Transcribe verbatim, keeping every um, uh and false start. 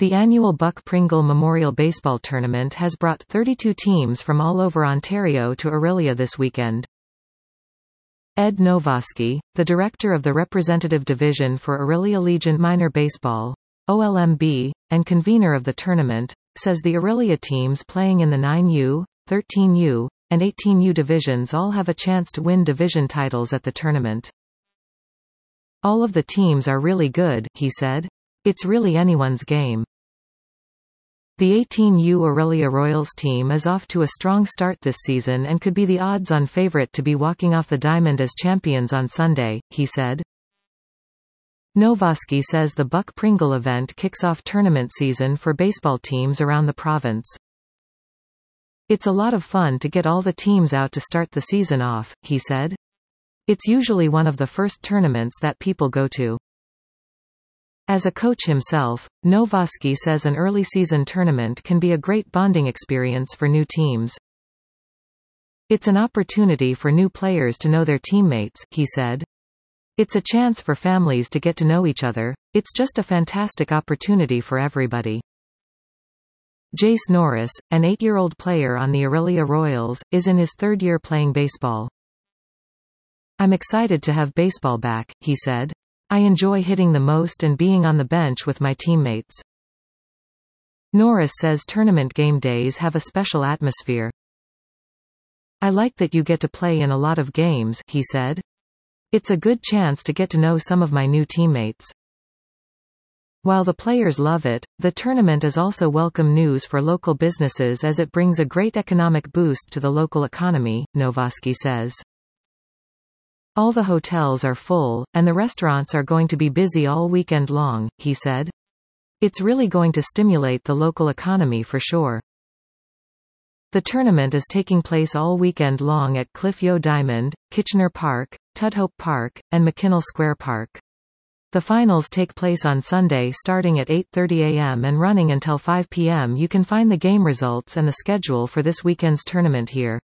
The annual Buck Pringle Memorial Baseball Tournament has brought thirty-two teams from all over Ontario to Orillia this weekend. Ed Novoski, the director of the Representative Division for Orillia Legion Minor Baseball, O L M B, and convener of the tournament, says the Orillia teams playing in the nine U, thirteen U, and eighteen U divisions all have a chance to win division titles at the tournament. All of the teams are really good, he said. It's really anyone's game. The eighteen U Orillia Royals team is off to a strong start this season and could be the odds-on favorite to be walking off the diamond as champions on Sunday, he said. Novoski says the Buck Pringle event kicks off tournament season for baseball teams around the province. It's a lot of fun to get all the teams out to start the season off, he said. It's usually one of the first tournaments that people go to. As a coach himself, Novoski says an early season tournament can be a great bonding experience for new teams. It's an opportunity for new players to know their teammates, he said. It's a chance for families to get to know each other. It's just a fantastic opportunity for everybody. Jace Norris, an eight-year-old player on the Orillia Royals, is in his third year playing baseball. I'm excited to have baseball back, he said. I enjoy hitting the most and being on the bench with my teammates. Norris says tournament game days have a special atmosphere. I like that you get to play in a lot of games, he said. It's a good chance to get to know some of my new teammates. While the players love it, the tournament is also welcome news for local businesses as it brings a great economic boost to the local economy, Novoski says. All the hotels are full, and the restaurants are going to be busy all weekend long, he said. It's really going to stimulate the local economy for sure. The tournament is taking place all weekend long at Cliff-Yeo Diamond, Kitchener Park, Tudhope Park, and McKinnell Square Park. The finals take place on Sunday starting at eight thirty a m and running until five p m You can find the game results and the schedule for this weekend's tournament here.